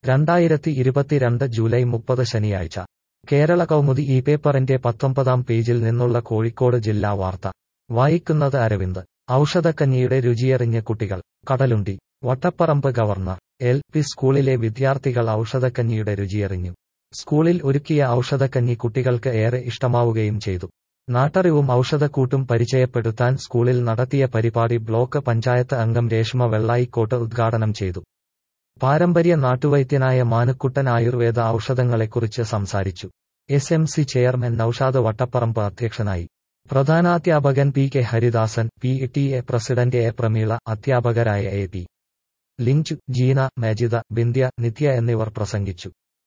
2022 July 30 ശനിയാഴ്ച കേരള കൗമുദി ഈ പേപ്പറിന്റെ 19-ാം പേജിൽ നിന്നുള്ള കോഴിക്കോട് ജില്ലാ വാർത്ത വായിക്കുന്നത് അരവിന്ദ്. ഔഷധക്കഞ്ഞിയുടെ രുചിയറിഞ്ഞ് കുട്ടികൾ. കടലുണ്ടി. Vattaparamb governor LP. സ്കൂളിലെ വിദ്യാർത്ഥികൾ ഔഷധക്കഞ്ഞിയുടെ രുചിയറിഞ്ഞു. സ്കൂളിൽ ഒരുക്കിയ ഔഷധക്കഞ്ഞി കുട്ടികൾക്ക് ഏറെ ഇഷ്ടമാവുകയും ചെയ്തു. നാട്ടറിവും ഔഷധക്കൂട്ടും പരിചയപ്പെടുത്താൻ സ്കൂളിൽ നടത്തിയ പരിപാടി ബ്ലോക്ക് പഞ്ചായത്ത് അംഗം രേഷ്മ വെള്ളായിക്കോട്ട് ഉദ്ഘാടനം ചെയ്തു. പാരമ്പര്യ നാട്ടുവൈദ്യനായ മാനുക്കുട്ടൻ ആയുർവേദ ഔഷധങ്ങളെക്കുറിച്ച് സംസാരിച്ചു. SMC ചെയർമാൻ നൌഷാദ് വട്ടപ്പറമ്പ് അധ്യക്ഷനായി. പ്രധാനാധ്യാപകൻ P.K. Haridasan, PTA president A. Prameela, അധ്യാപകരായ A.P. ലിഞ്ചു, ജീന, മജിദ, ബിന്ധ്യ, നിത്യ എന്നിവർ പ്രസംഗിച്ചു.